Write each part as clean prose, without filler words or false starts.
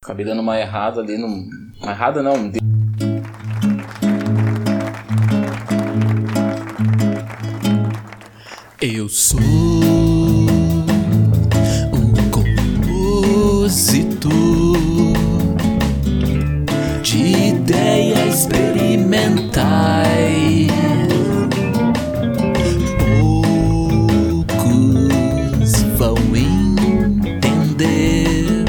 Acabei dando uma errada ali, uma errada não. Eu sou um compositor de ideias experimentais. Poucos vão entender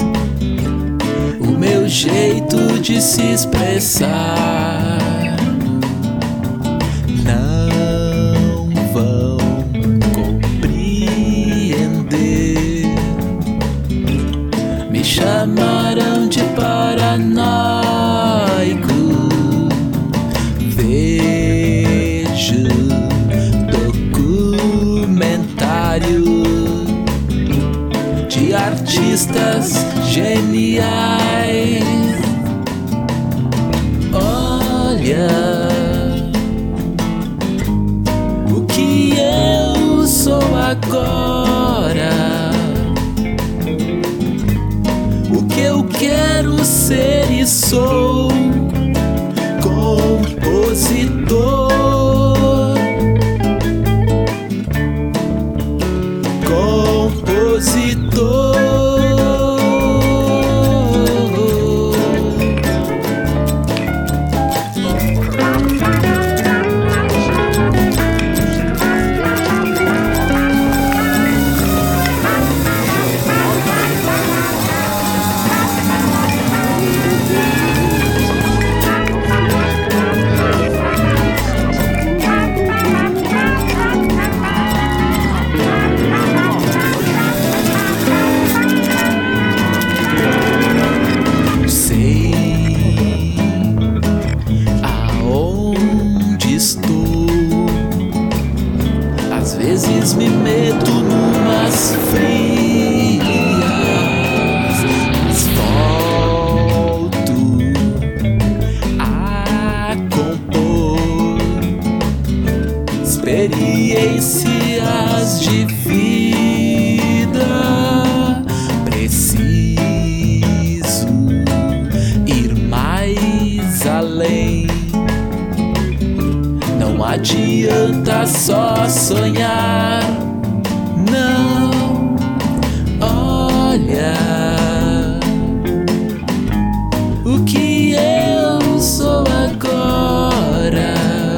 o meu jeito de se expressar. Não vão compreender. Me chamarão de paranoico. Vejo documentário de artistas geniais. Olha o que eu sou agora, o que eu quero ser e sou. Compositor, compositor. Às vezes me meto numas frias, mas volto a compor experiências de vida. Preciso ir mais além. Não adianta só sonhar, não. Olha o que eu sou agora,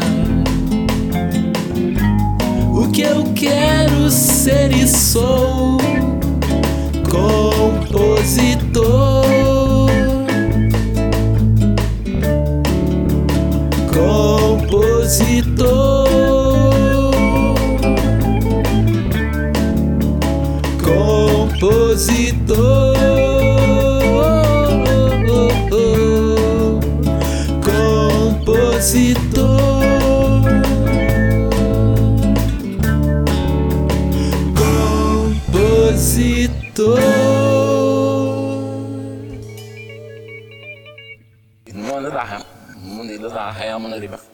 o que eu quero ser e sou. Compositor, compositor, compositor, compositor, compositor. Mun da ré, mun da ré, mun da ré.